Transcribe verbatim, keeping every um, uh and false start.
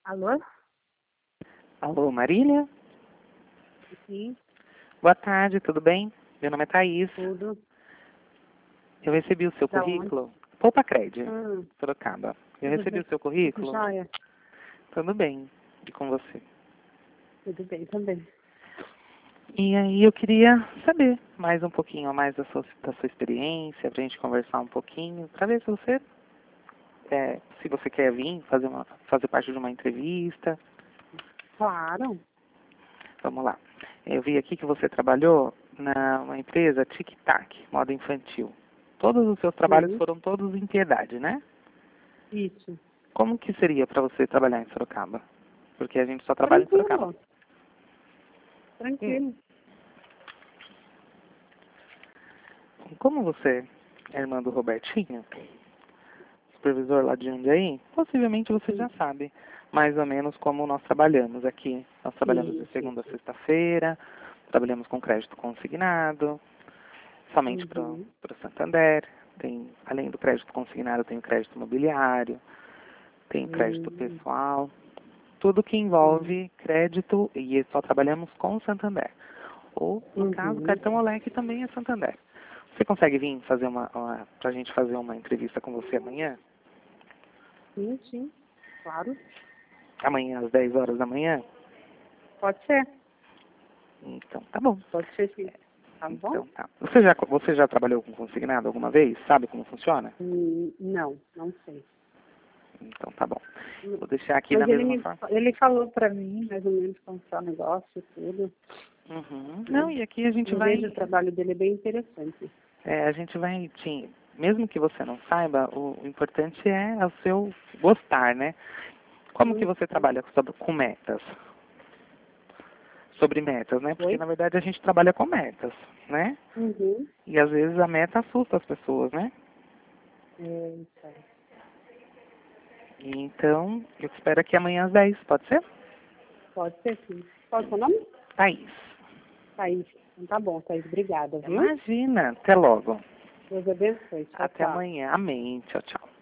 Alô? Alô, Marília? Sim, Boa tarde, tudo bem? Meu nome é Thaís. tudo. Eu recebi o seu Da currículo. Poupa Cred, Hum, Sorocaba. Eu tudo recebi bem. o seu currículo. Joia. Tudo bem. E com você? Tudo bem também. E aí eu queria saber mais um pouquinho a mais da sua, da sua experiência, pra gente conversar um pouquinho, pra ver se você, é, se você quer vir fazer, uma, fazer parte de uma entrevista. Claro. Vamos lá. Eu vi aqui que você trabalhou na uma empresa Tic Tac, moda infantil. Todos os seus trabalhos Sim, foram todos em Piedade, né? isso. Como que seria para você trabalhar em Sorocaba? Porque a gente só trabalha em Sorocaba. Tranquilo. Hum. Tranquilo. Como você é irmã do Robertinho, supervisor lá de Jundiaí, possivelmente você já Sim. sabe mais ou menos como nós trabalhamos aqui. Nós trabalhamos de Isso, segunda a isso. sexta-feira, trabalhamos com crédito consignado, somente para o Uhum. Santander. Tem, além do crédito consignado, tem o crédito imobiliário, tem crédito Hum, pessoal, tudo que sim. envolve crédito, e só trabalhamos com o Santander. Ou, no caso, Uhum. cartão Olec também é Santander. Você consegue vir fazer uma, uma para a gente fazer uma entrevista com você amanhã? Sim, sim. Claro. Amanhã às dez horas da manhã? Pode ser. Então, tá bom. Pode ser sim. Tá bom? Então, tá. Você já, você já trabalhou com consignado alguma vez? Sabe como funciona? Hum, não, não sei. Então, tá bom. Hum, Vou deixar aqui Mas da ele mesma me forma. ele falou pra mim mais ou menos como está o negócio e tudo. Uhum. Não, Né? e aqui a gente Eu vejo o vai, trabalho dele é bem interessante. é, a gente vai, te, mesmo que você não saiba, o, o importante é o seu gostar, né? Como que Hum, você trabalha sobre, com metas? Sobre metas, né? Porque Oi? na verdade a gente trabalha com metas, né? Uhum. E às vezes a meta assusta as pessoas, né? É, então. E, então, eu te espero aqui amanhã às dez, pode ser? Pode ser sim. Qual é o seu nome? Thaís. Thaís. Então tá bom, Thaís. Obrigada, viu? Imagina. Até logo. Deus abençoe. Tchau, Até tchau. amanhã. Amém. Tchau, tchau.